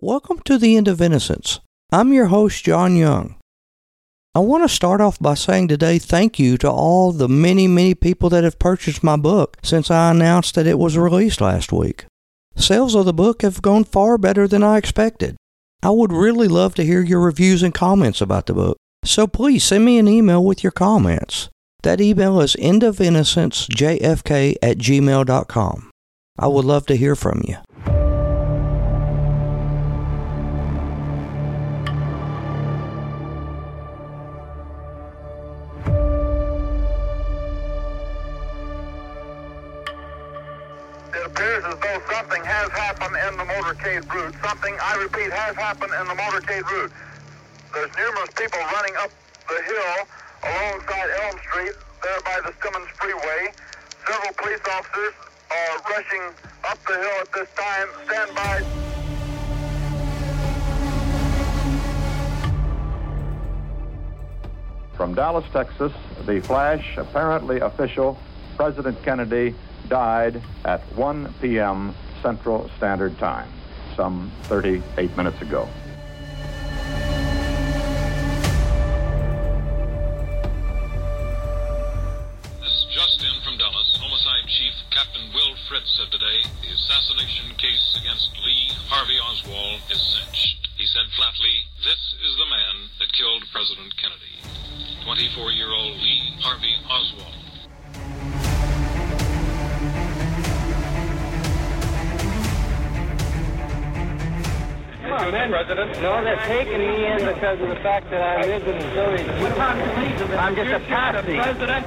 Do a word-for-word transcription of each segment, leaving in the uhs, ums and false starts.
Welcome to the End of Innocence. I'm your host, John Young. I want to start off by saying today thank you to all the many, many people that have purchased my book since I announced that it was released last week. Sales of the book have gone far better than I expected. I would really love to hear your reviews and comments about the book, so please send me an email with your comments. That email is endofinnocencejfk at gmail dot com. I would love to hear from you. It appears as though something has happened in the motorcade route. Something, I repeat, has happened in the motorcade route. There's numerous people running up the hill alongside Elm Street, there by the Simmons Freeway. Several police officers are rushing up the hill at this time. Stand by. From Dallas, Texas, the flash, apparently official, President Kennedy died at one p.m. Central Standard Time, some thirty-eight minutes ago. This is Justin from Dallas. Homicide Chief Captain Will Fritz said today the assassination case against Lee Harvey Oswald is cinched. He said flatly, "This is the man that killed President Kennedy." twenty-four-year-old Lee Harvey Oswald. Come on, man. President? No, they're taking me in because of the fact that I live in the village. What time do you leave them? I'm just a patsy. President?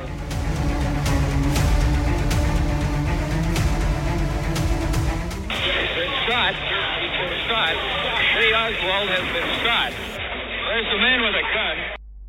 He's been shot. He's been shot. Lee Oswald has been shot. Where's the man with a gun?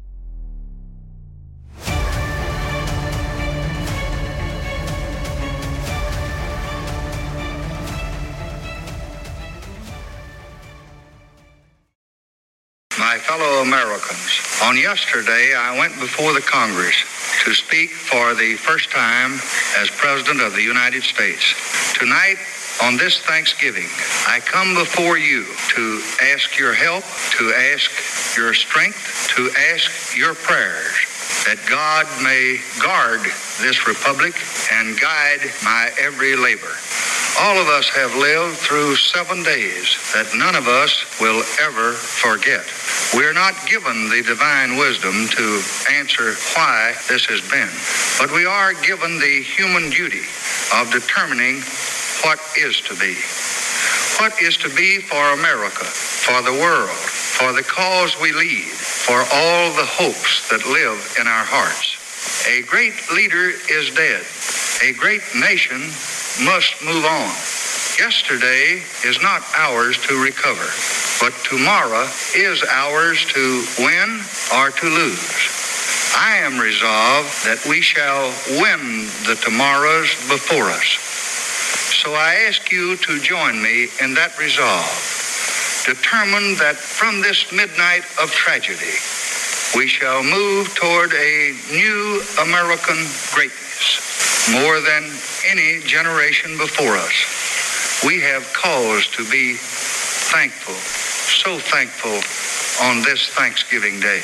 My fellow Americans, on yesterday I went before the Congress to speak for the first time as President of the United States. Tonight, on this Thanksgiving, I come before you to ask your help, to ask your strength, to ask your prayers, that God may guard this republic and guide my every labor. All of us have lived through seven days that none of us will ever forget. We're not given the divine wisdom to answer why this has been, but we are given the human duty of determining what is to be. What is to be for America, for the world, for the cause we lead, for all the hopes that live in our hearts. A great leader is dead. A great nation must move on. Yesterday is not ours to recover, but tomorrow is ours to win or to lose. I am resolved that we shall win the tomorrows before us. So I ask you to join me in that resolve, determined that from this midnight of tragedy, we shall move toward a new American greatness. More than any generation before us, we have cause to be thankful, so thankful on this Thanksgiving Day.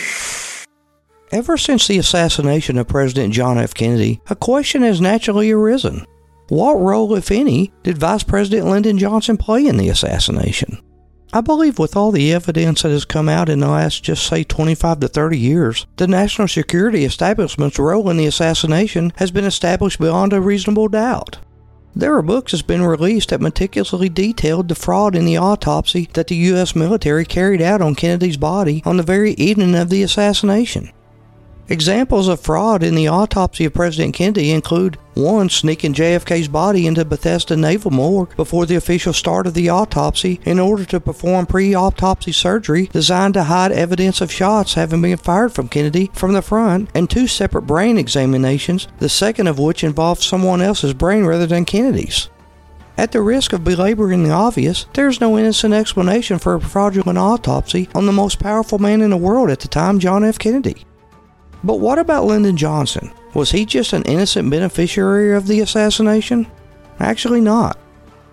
Ever since the assassination of President John F. Kennedy, a question has naturally arisen. What role, if any, did Vice President Lyndon Johnson play in the assassination? I believe with all the evidence that has come out in the last, just say, twenty-five to thirty years, the national security establishment's role in the assassination has been established beyond a reasonable doubt. There are books that's been released that meticulously detailed the fraud in the autopsy that the U S military carried out on Kennedy's body on the very evening of the assassination. Examples of fraud in the autopsy of President Kennedy include one, sneaking J F K's body into Bethesda Naval Morgue before the official start of the autopsy in order to perform pre-autopsy surgery designed to hide evidence of shots having been fired from Kennedy from the front, and two separate brain examinations, the second of which involved someone else's brain rather than Kennedy's. At the risk of belaboring the obvious, there is no innocent explanation for a fraudulent autopsy on the most powerful man in the world at the time, John F. Kennedy. But what about Lyndon Johnson? Was he just an innocent beneficiary of the assassination? Actually not.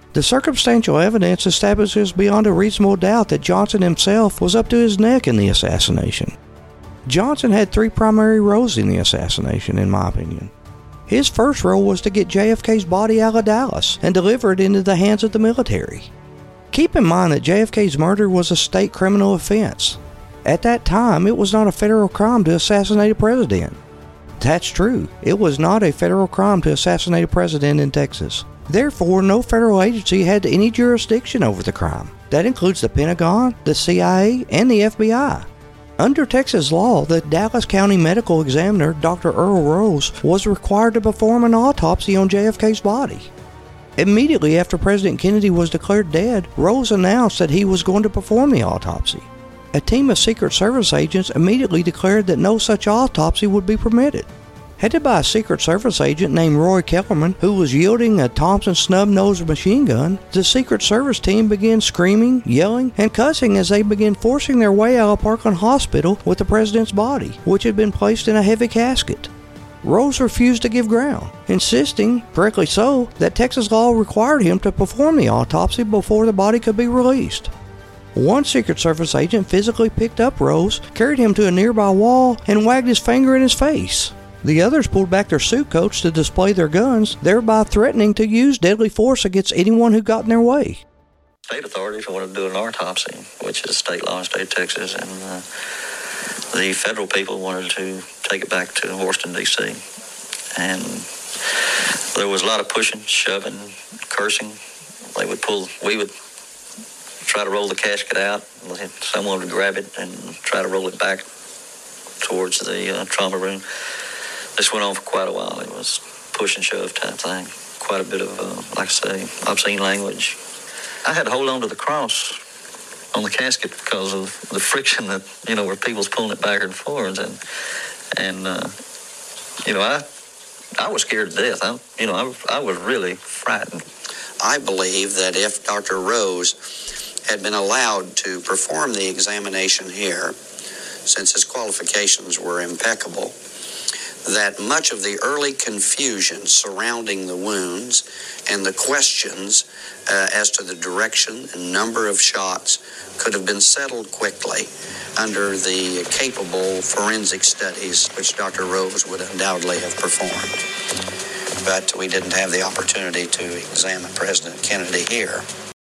The circumstantial evidence establishes beyond a reasonable doubt that Johnson himself was up to his neck in the assassination. Johnson had three primary roles in the assassination, in my opinion. His first role was to get J F K's body out of Dallas and deliver it into the hands of the military. Keep in mind that J F K's murder was a state criminal offense. At that time, it was not a federal crime to assassinate a president. That's true. It was not a federal crime to assassinate a president in Texas. Therefore, no federal agency had any jurisdiction over the crime. That includes the Pentagon, the C I A, and the F B I. Under Texas law, the Dallas County Medical Examiner, Doctor Earl Rose, was required to perform an autopsy on J F K's body. Immediately after President Kennedy was declared dead, Rose announced that he was going to perform the autopsy. A team of Secret Service agents immediately declared that no such autopsy would be permitted. Headed by a Secret Service agent named Roy Kellerman, who was wielding a Thompson snub-nosed machine gun, the Secret Service team began screaming, yelling, and cussing as they began forcing their way out of Parkland Hospital with the president's body, which had been placed in a heavy casket. Rose refused to give ground, insisting, correctly so, that Texas law required him to perform the autopsy before the body could be released. One Secret Service agent physically picked up Rose, carried him to a nearby wall, and wagged his finger in his face. The others pulled back their suit coats to display their guns, thereby threatening to use deadly force against anyone who got in their way. State authorities wanted to do an autopsy, which is state law in the state of Texas, and uh, the federal people wanted to take it back to Washington, D C And there was a lot of pushing, shoving, cursing. They would pull, we would try to roll the casket out. Someone would grab it and try to roll it back towards the uh, trauma room. This went on for quite a while. It was push and shove type thing. Quite a bit of, uh, like I say, obscene language. I had to hold on to the cross on the casket because of the friction that, you know, where people's pulling it back and forwards. And, and uh, you know, I I was scared to death. I, you know, I, I was really frightened. I believe that if Doctor Rose had been allowed to perform the examination here, since his qualifications were impeccable, that much of the early confusion surrounding the wounds and the questions uh, as to the direction and number of shots could have been settled quickly under the capable forensic studies which Doctor Rose would undoubtedly have performed. But we didn't have the opportunity to examine President Kennedy here.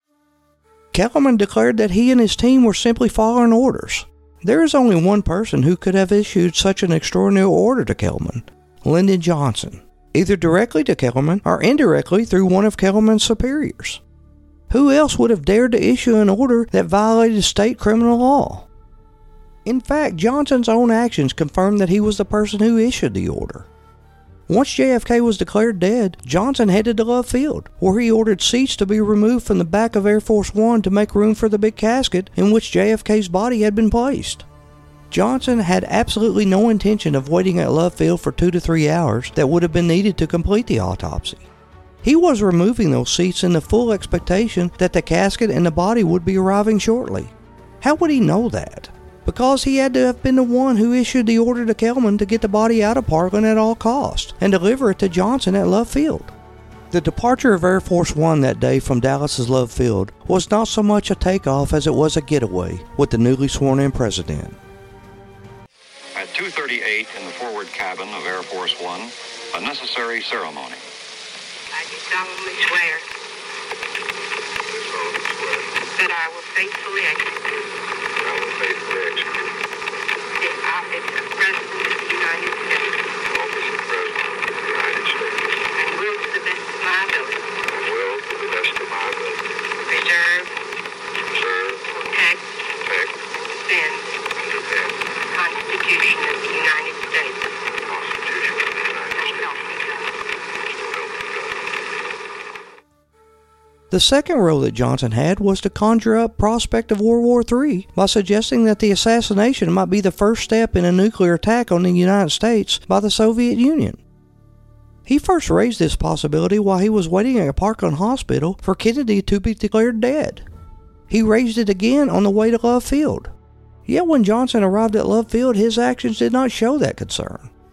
Kellerman declared that he and his team were simply following orders. There is only one person who could have issued such an extraordinary order to Kellerman, Lyndon Johnson, either directly to Kellerman or indirectly through one of Kellerman's superiors. Who else would have dared to issue an order that violated state criminal law? In fact, Johnson's own actions confirmed that he was the person who issued the order. Once J F K was declared dead, Johnson headed to Love Field, where he ordered seats to be removed from the back of Air Force One to make room for the big casket in which J F K's body had been placed. Johnson had absolutely no intention of waiting at Love Field for two to three hours that would have been needed to complete the autopsy. He was removing those seats in the full expectation that the casket and the body would be arriving shortly. How would he know that? Because he had to have been the one who issued the order to Kellerman to get the body out of Parkland at all costs and deliver it to Johnson at Love Field. The departure of Air Force One that day from Dallas's Love Field was not so much a takeoff as it was a getaway with the newly sworn-in president. At two thirty-eight in the forward cabin of Air Force One, a necessary ceremony. I do solemnly swear that I will faithfully execute I will faithfully execute the office of President of the United States the office of President of the United States and will to the best of my ability and will, to the best of my ability, preserve, preserve, protect, protect, defend and defend the Constitution of the United States. the Constitution of the United So States. help me God. So help me God. The second role that Johnson had was to conjure up prospect of World War Three by suggesting that the assassination might be the first step in a nuclear attack on the United States by the Soviet Union. He first raised this possibility while he was waiting at Parkland Hospital for Kennedy to be declared dead. He raised it again on the way to Love Field. Yet when Johnson arrived at Love Field, his actions did not show that concern.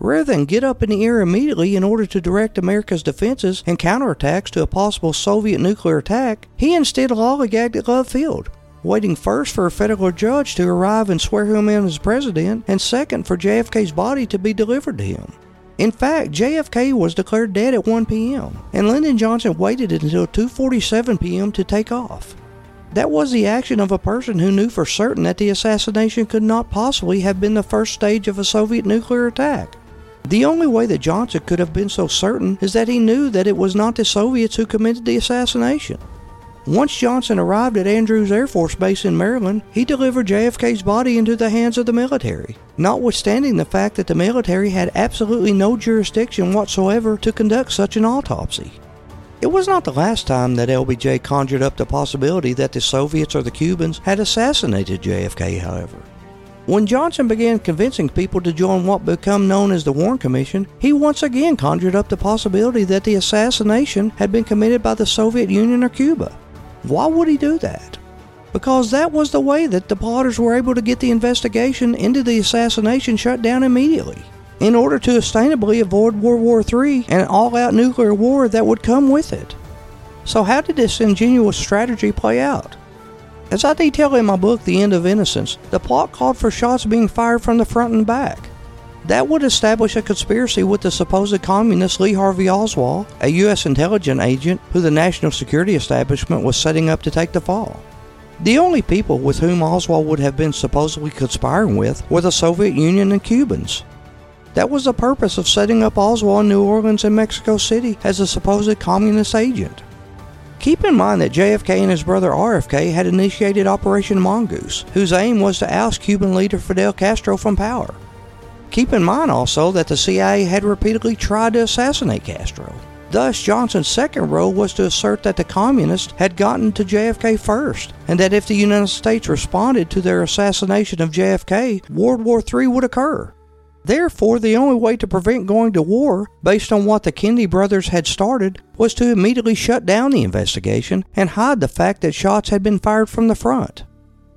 Rather than get up in the air immediately in order to direct America's defenses and counterattacks to a possible Soviet nuclear attack, he instead lollygagged at Love Field, waiting first for a federal judge to arrive and swear him in as president, and second for J F K's body to be delivered to him. In fact, J F K was declared dead at one p.m., and Lyndon Johnson waited until two forty-seven p.m. to take off. That was the action of a person who knew for certain that the assassination could not possibly have been the first stage of a Soviet nuclear attack. The only way that Johnson could have been so certain is that he knew that it was not the Soviets who committed the assassination. Once Johnson arrived at Andrews Air Force Base in Maryland, he delivered J F K's body into the hands of the military, notwithstanding the fact that the military had absolutely no jurisdiction whatsoever to conduct such an autopsy. It was not the last time that L B J conjured up the possibility that the Soviets or the Cubans had assassinated J F K, however. When Johnson began convincing people to join what became known as the Warren Commission, he once again conjured up the possibility that the assassination had been committed by the Soviet Union or Cuba. Why would he do that? Because that was the way that the plotters were able to get the investigation into the assassination shut down immediately, in order to sustainably avoid World War Three and an all-out nuclear war that would come with it. So how did this ingenious strategy play out? As I detail in my book, The End of Innocence, the plot called for shots being fired from the front and back. That would establish a conspiracy with the supposed communist Lee Harvey Oswald, a U S intelligence agent who the national security establishment was setting up to take the fall. The only people with whom Oswald would have been supposedly conspiring with were the Soviet Union and Cubans. That was the purpose of setting up Oswald in New Orleans and Mexico City as a supposed communist agent. Keep in mind that J F K and his brother R F K had initiated Operation Mongoose, whose aim was to oust Cuban leader Fidel Castro from power. Keep in mind also that the C I A had repeatedly tried to assassinate Castro. Thus, Johnson's second role was to assert that the communists had gotten to J F K first, and that if the United States responded to their assassination of J F K, World War Three would occur. Therefore, the only way to prevent going to war, based on what the Kennedy brothers had started, was to immediately shut down the investigation and hide the fact that shots had been fired from the front.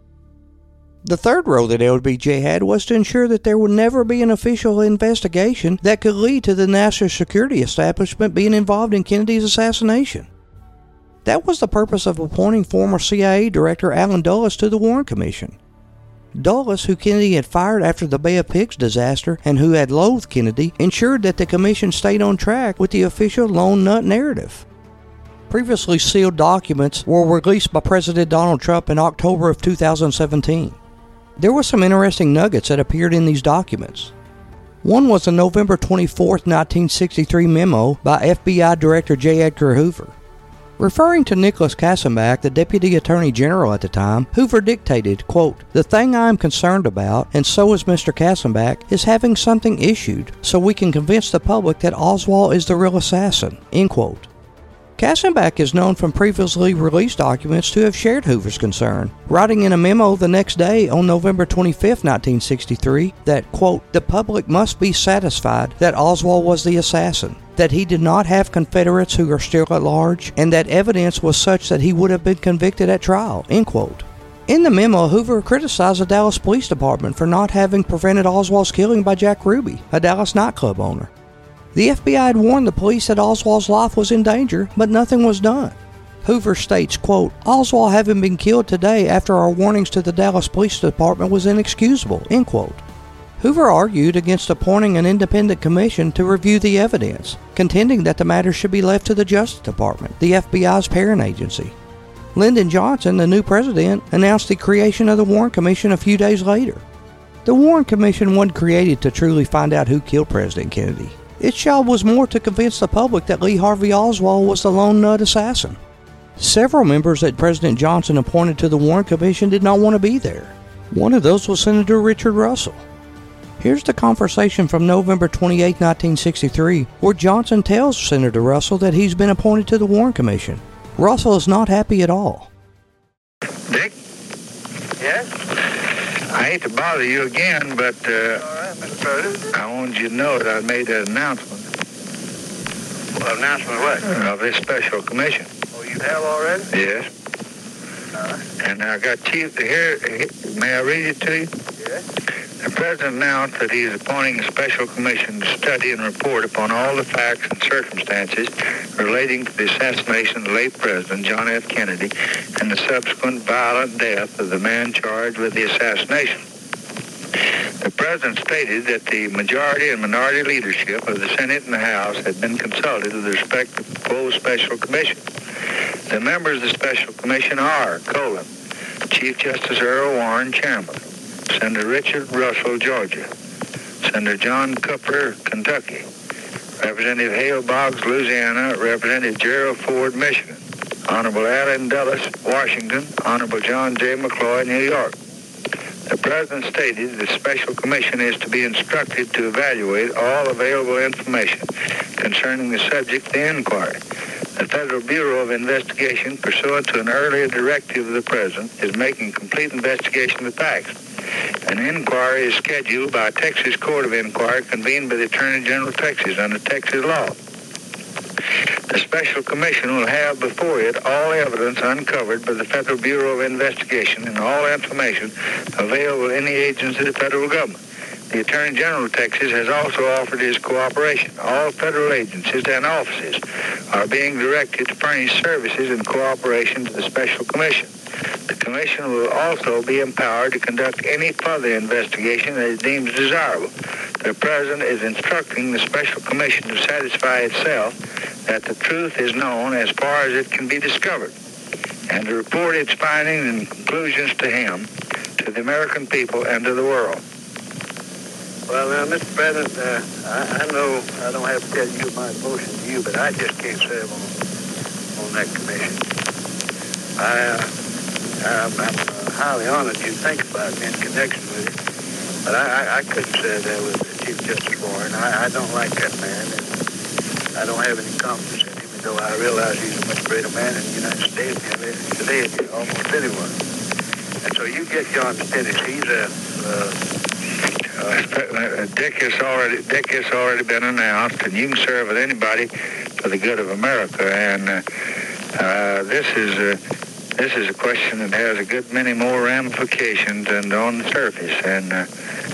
The third role that L B J had was to ensure that there would never be an official investigation that could lead to the national security establishment being involved in Kennedy's assassination. That was the purpose of appointing former C I A Director Allen Dulles to the Warren Commission. Dulles, who Kennedy had fired after the Bay of Pigs disaster and who had loathed Kennedy, ensured that the commission stayed on track with the official Lone Nut narrative. Previously sealed documents were released by President Donald Trump in October of two thousand seventeen. There were some interesting nuggets that appeared in these documents. One was a November twenty-fourth, nineteen sixty-three memo by F B I Director J. Edgar Hoover. Referring to Nicholas Kassenbach, the Deputy Attorney General at the time, Hoover dictated, quote, "The thing I am concerned about, and so is Mister Kassenbach, is having something issued so we can convince the public that Oswald is the real assassin," end quote. Kassenbach is known from previously released documents to have shared Hoover's concern, writing in a memo the next day on November twenty-fifth, nineteen sixty-three, that, quote, "The public must be satisfied that Oswald was the assassin, that he did not have Confederates who are still at large, and that evidence was such that he would have been convicted at trial," end quote. In the memo, Hoover criticized the Dallas Police Department for not having prevented Oswald's killing by Jack Ruby, a Dallas nightclub owner. The F B I had warned the police that Oswald's life was in danger, but nothing was done. Hoover states, quote, "Oswald having been killed today after our warnings to the Dallas Police Department was inexcusable," end quote. Hoover argued against appointing an independent commission to review the evidence, contending that the matter should be left to the Justice Department, the F B I's parent agency. Lyndon Johnson, the new president, announced the creation of the Warren Commission a few days later. The Warren Commission wasn't created to truly find out who killed President Kennedy. Its job was more to convince the public that Lee Harvey Oswald was the lone nut assassin. Several members that President Johnson appointed to the Warren Commission did not want to be there. One of those was Senator Richard Russell. Here's the conversation from November twenty-eighth, nineteen sixty-three, where Johnson tells Senator Russell that he's been appointed to the Warren Commission. Russell is not happy at all. Dick? Yes? I hate to bother you again, but uh, All right, Mister President. I wanted you to know that I made that announcement Well, announcement what? of this special commission. Oh, you have already? Yes. All right. And I got Chief here. May I read it to you? Yes. The President announced that he is appointing a special commission to study and report upon all the facts and circumstances relating to the assassination of the late President John F. Kennedy and the subsequent violent death of the man charged with the assassination. The President stated that the majority and minority leadership of the Senate and the House had been consulted with respect to the proposed special commission. The members of the special commission are, colon, Chief Justice Earl Warren, Chairman, Senator Richard Russell, Georgia, Senator John Cooper, Kentucky, Representative Hale Boggs, Louisiana, Representative Gerald Ford, Michigan, Honorable Allen Dulles, Washington, Honorable John J. McCloy, New York. The President stated the special commission is to be instructed to evaluate all available information concerning the subject of the inquiry. The Federal Bureau of Investigation, pursuant to an earlier directive of the President, is making complete investigation of the facts. An inquiry is scheduled by a Texas Court of Inquiry convened by the Attorney General of Texas under Texas law. The Special Commission will have before it all evidence uncovered by the Federal Bureau of Investigation and all information available to any agency of the federal government. The Attorney General of Texas has also offered his cooperation. All federal agencies and offices are being directed to furnish services in cooperation to the Special Commission. The Commission will also be empowered to conduct any further investigation that it deems desirable. The President is instructing the Special Commission to satisfy itself that the truth is known as far as it can be discovered, and to report its findings and conclusions to him, to the American people, and to the world. Well, now, Mister President, uh, I, I know I don't have to tell you my devotion to you, but I just can't serve on, on that commission. I, uh, I'm, I'm uh, highly honored you think about it in connection with it, but I, I, I couldn't serve there with uh, Chief Justice Warren. I, I don't like that man, and I don't have any confidence in him, even though I realize he's a much greater man in the United States than today than almost anyone. And so you get John Stennis. He's a... Uh, Uh, Dick has already Dick has already been announced, and you can serve with anybody for the good of America. And uh, uh, this is a this is a question that has a good many more ramifications than on the surface. And uh,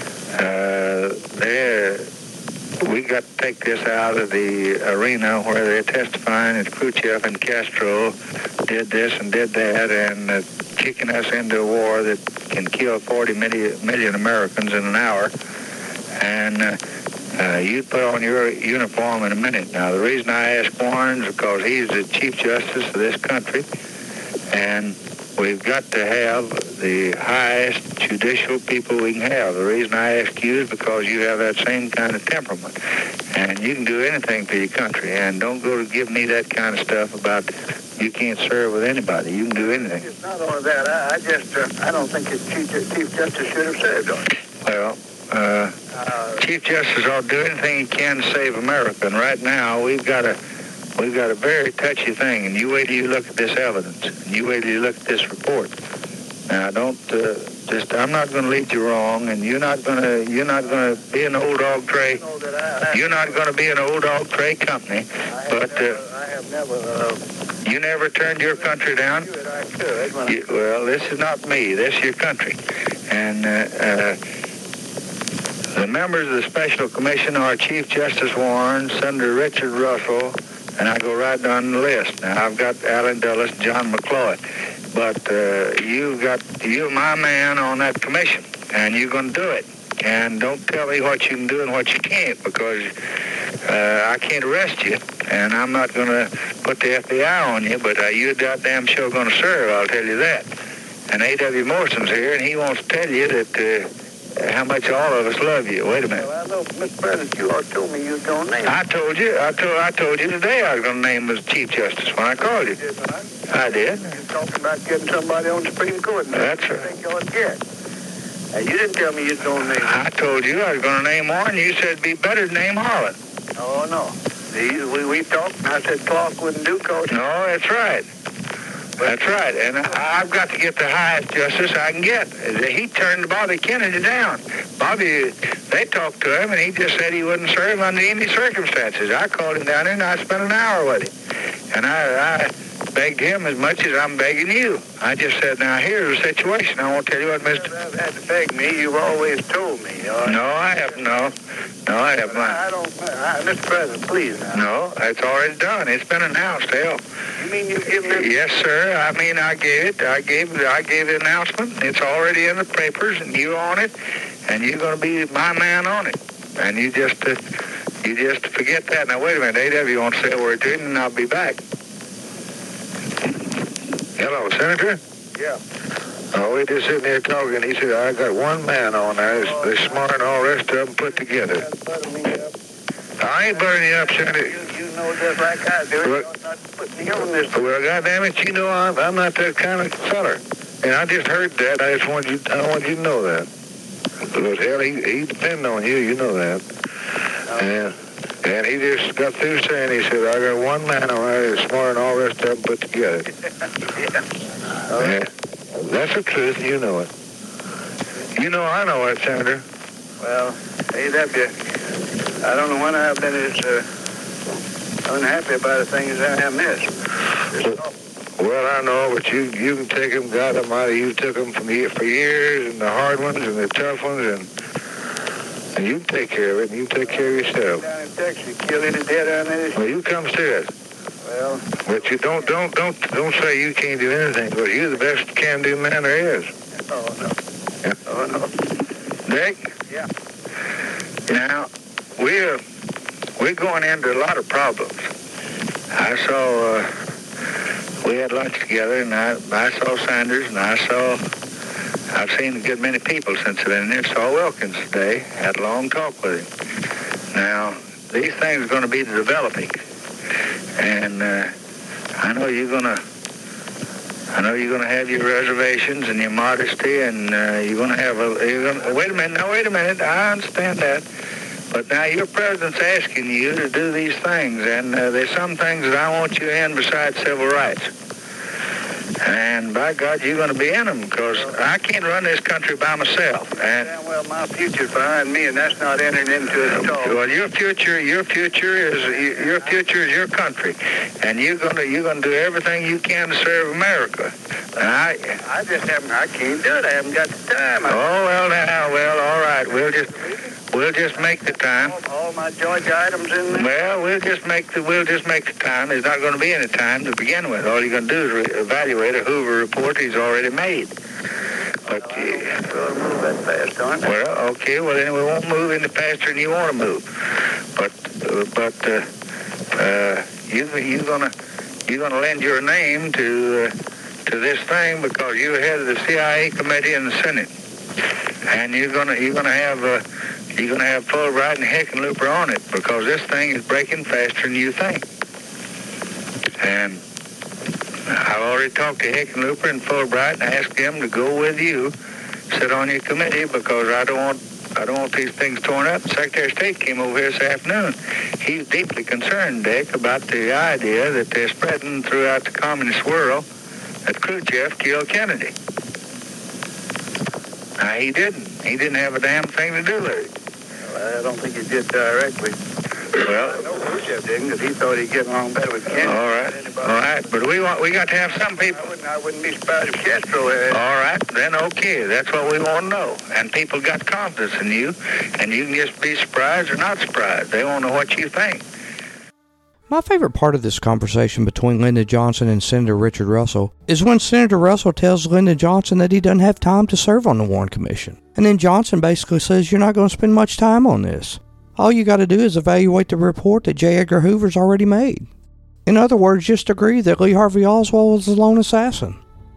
uh, there, we got to take this out of the arena where they're testifying that Khrushchev and Castro did this and did that, and uh, kicking us into a war that can kill forty million Americans in an hour. And uh, uh, you'd put on your uniform in a minute. Now, the reason I ask Warren is because he's the Chief Justice of this country, and we've got to have the highest judicial people we can have. The reason I ask you is because you have that same kind of temperament, and you can do anything for your country. And don't go to give me that kind of stuff about you can't serve with anybody. You can do anything. It's not only that. I, I just, uh, I don't think the Chief, Chief Justice should have served on it. Well, uh, uh, Chief Justice ought to do anything he can to save America. And right now, we've got a, we've got a very touchy thing. And you wait till you look at this evidence. And you wait till you look at this report. Now, don't uh, just. I'm not going to lead you wrong, and you're not going to. You're not going to be an old dog tray. You're not going to be an old dog tray company. But uh, I have never. Uh, you never turned your country down. You, well, this is not me. This is your country, and. Uh, uh, The members of the Special Commission are Chief Justice Warren, Senator Richard Russell, and I go right down the list. Now, I've got Allen Dulles, John McCloy, but uh, you've got, you're my man on that commission, and you're going to do it. And don't tell me what you can do and what you can't, because uh, I can't arrest you, and I'm not going to put the F B I on you, but uh, you're goddamn sure going to serve, I'll tell you that. And A W Morrison's here, and he wants to tell you that... Uh, how much all of us love you. Wait a minute. Well, I know, Mister President, you all told me you was going to name him. I told you. I told I told you today I was going to name him as Chief Justice when I called you. You did not. I did. You're talking about getting somebody on the Supreme Court. Now. That's right. I think you ought to get. Now, you didn't tell me you was going to name him. I told you I was going to name Warren. You said it'd be better to name Harlan. Oh, no. See, we, we talked, and I said Clark wouldn't do cause. No, that's right. That's right, and I, I've got to get the highest justice I can get. He turned Bobby Kennedy down. Bobby, they talked to him, and he just said he wouldn't serve under any circumstances. I called him down there, and I spent an hour with him. And I, I begged him as much as I'm begging you. I just said, now here's the situation. I won't tell you what, Mister You've had to beg me. You've always told me. All right? No, I haven't. No, no, I haven't. I don't. I, Mister President, please now. No, it's already done. It's been announced. Hell. You mean you give me? Yes, sir. I mean, I gave it. I gave. I gave the announcement. It's already in the papers, and you on it, and you're going to be my man on it. And you just, uh, you just forget that. Now wait a minute. A W wants to say a word to him, and I'll be back. Hello, Senator. Yeah. Oh, we just sitting here talking. He said, I got one man on there. They're, they're smart and all the rest of them put together. I ain't burning you up, Senator. You, you know just like I do. You're not putting me on this. Well, goddamn it, you know I'm, I'm not that kind of feller. And I just heard that. I just want you, I want you to know that. Because, hell, he, he depends on you. You know that. And, and he just got through saying, he said, I got one man on there that's smart and all the rest of them put together. Yeah. Yeah. That's the truth. You know it. You know I know it, Senator. Well, A W, I don't know when I've been as uh, unhappy about a thing as I am this. Well, I know, but you you can take them, God Almighty, you took them from year, for years, and the hard ones and the tough ones, and, and you can take care of it, and you can take care of yourself. Down in Texas, kill any dead on this. Well, you come see us. Well, but you don't don't don't don't say you can't do anything, because you're the best can-do man there is. Oh no. Yeah. Oh no. Dick. Yeah. Now we're we're going into a lot of problems. I saw. Uh, We had lunch together, and I, I saw Sanders, and I saw, I've seen a good many people since I've been there. Saw Wilkins today, had a long talk with him. Now, these things are going to be developing, and uh, I know you're going to, I know you're going to have your reservations and your modesty, and uh, you're going to have a, you're gonna, wait a minute, now wait a minute, I understand that. But now your president's asking you to do these things, and uh, there's some things that I want you in besides civil rights. And by God, you're going to be in them, because I can't run this country by myself. And yeah, well, my future's behind me, and that's not entered into it at all. Well, your future, your future is your future is your country, and you're going to you're going to do everything you can to serve America. And I, I just haven't, I can't do it. I haven't got the time. I oh well, now, well, all right, we'll just. We'll just make the time. All, all my Georgia items in there? Well, we'll just make the we'll just make the time. There's not going to be any time to begin with. All you're going to do is re- evaluate a Hoover report he's already made. But uh, we'll move that fast, aren't we? Well, okay. Well, then we won't move any faster than you want to move. But uh, but uh, uh, you you're gonna you're gonna lend your name to uh, to this thing because you're head of the C I A committee in the Senate, and you're gonna you're gonna have. Uh, You're going to have Fulbright and Hickenlooper on it because this thing is breaking faster than you think. And I've already talked to Hickenlooper and Fulbright and asked them to go with you, sit on your committee, because I don't want I don't want these things torn up. The Secretary of State came over here this afternoon. He's deeply concerned, Dick, about the idea that they're spreading throughout the communist world that Khrushchev killed Kennedy. Now, he didn't. He didn't have a damn thing to do with it. Well, I don't think he did directly. Well, I know Khrushchev didn't, because he thought he'd get along better with Kennedy. All right, all right, but we want we got to have some people. I wouldn't, I wouldn't be surprised if Castro had. All right, then okay, that's what we want to know. And people got confidence in you, and you can just be surprised or not surprised. They want to know what you think. My favorite part of this conversation between Lyndon Johnson and Senator Richard Russell is when Senator Russell tells Lyndon Johnson that he doesn't have time to serve on the Warren Commission. And then Johnson basically says, you're not going to spend much time on this. All you got to do is evaluate the report that J. Edgar Hoover's already made. In other words, just agree that Lee Harvey Oswald was the lone assassin.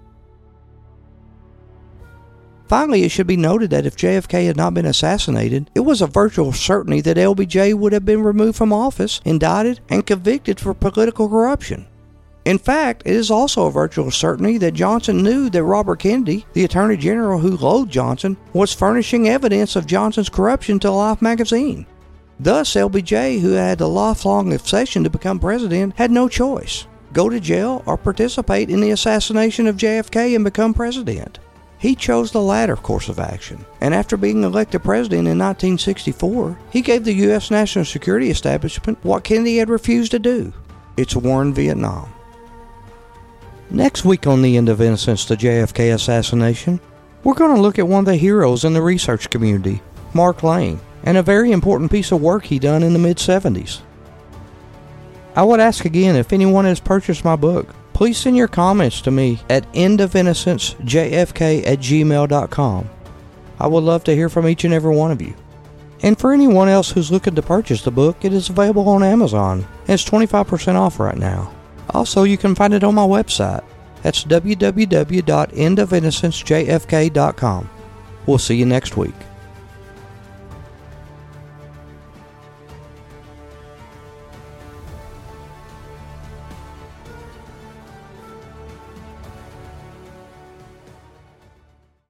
Finally, it should be noted that if J F K had not been assassinated, it was a virtual certainty that L B J would have been removed from office, indicted, and convicted for political corruption. In fact, it is also a virtual certainty that Johnson knew that Robert Kennedy, the Attorney General who loathed Johnson, was furnishing evidence of Johnson's corruption to Life magazine. Thus, L B J, who had a lifelong obsession to become president, had no choice: go to jail or participate in the assassination of J F K and become president. He chose the latter course of action, and after being elected president in nineteen sixty-four, he gave the U S national security establishment what Kennedy had refused to do. It's war in Vietnam. Next week on The End of Innocence, the J F K assassination, we're going to look at one of the heroes in the research community, Mark Lane, and a very important piece of work he done in the mid seventies. I would ask again, if anyone has purchased my book, please send your comments to me at end of innocence j f k at gmail dot com. I would love to hear from each and every one of you. And for anyone else who's looking to purchase the book, it is available on Amazon, and it's twenty-five percent off right now. Also, you can find it on my website. That's w w w dot end of innocence j f k dot com. We'll see you next week.